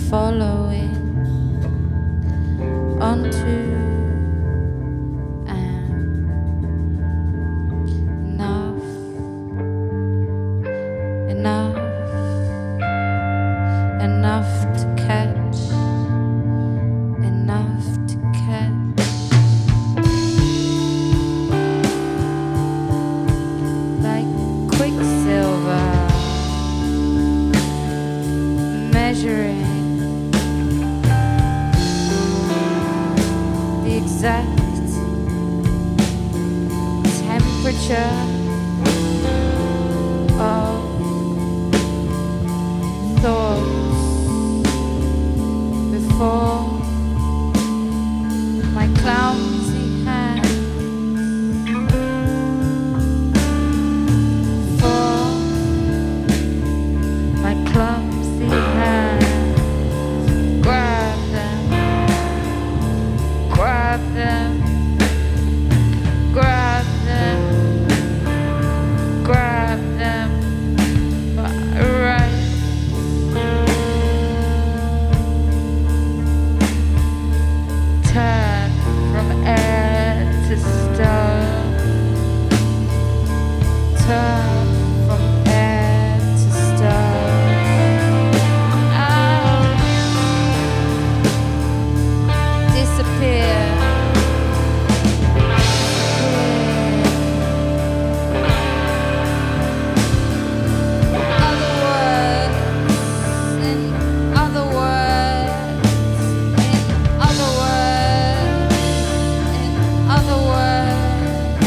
following onto enough, enough, enough to catch, enough to catch. Like quicksilver, measuring the exact temperature of thoughts before my clumsy hand, before my clumsy hand. Grab them, grab them, grab them, grab them by right. Turn from air to stone. Turn from air to stone. I'll disappear. Other words, in other words, in other words, in other words.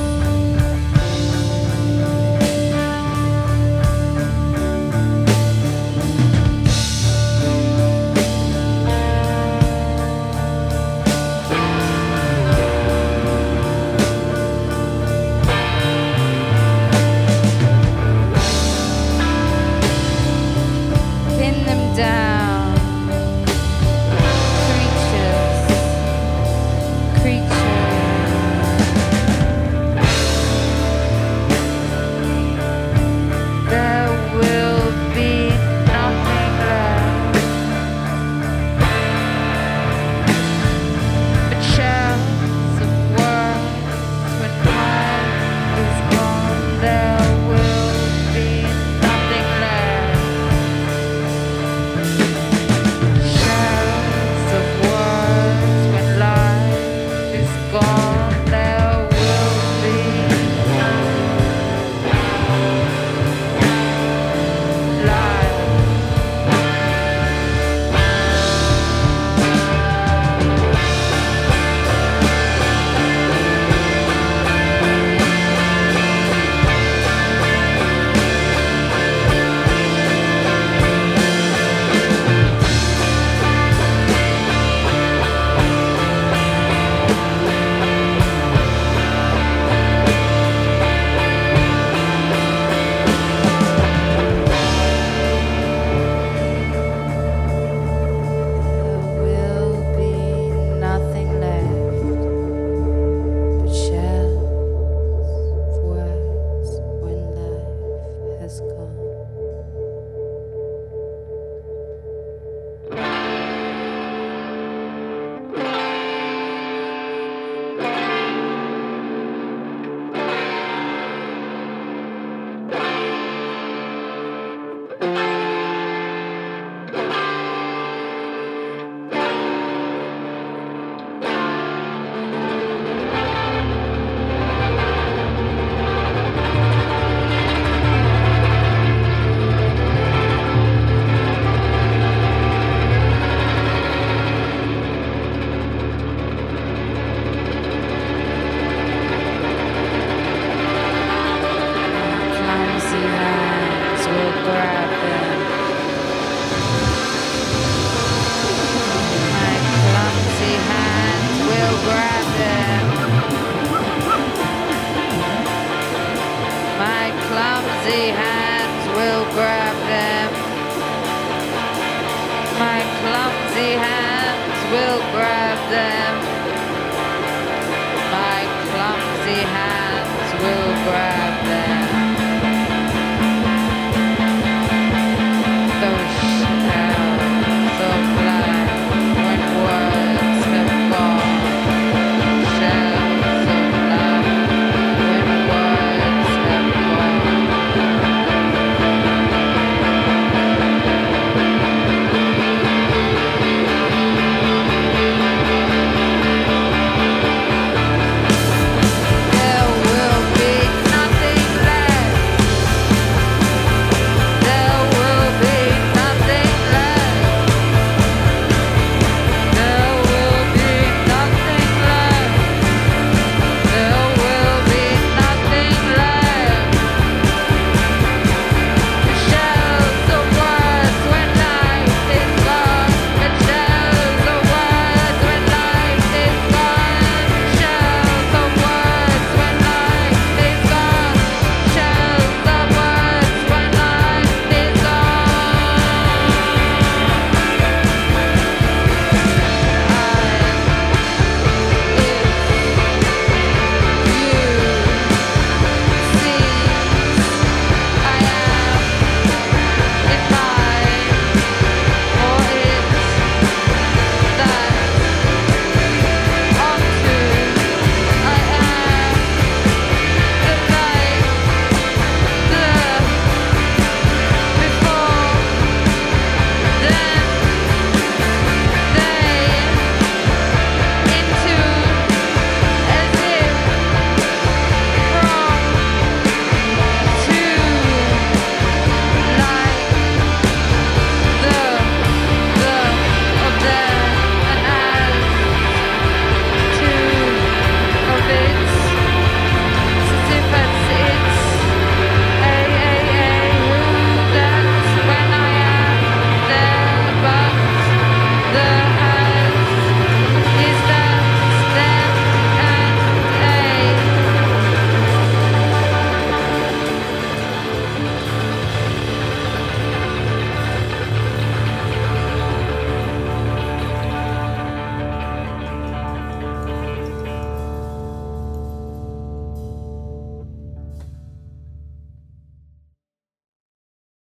Pin them down, creatures, creatures. There will be nothing left but shells of words when time is gone. There will be nothing left. Shells of words when life is gone. There will be life. There will be nothing left but shells of words when life has gone. Clumsy hands will grab them. My clumsy hands will grab them. My clumsy hands will grab them. My clumsy hands will grab them.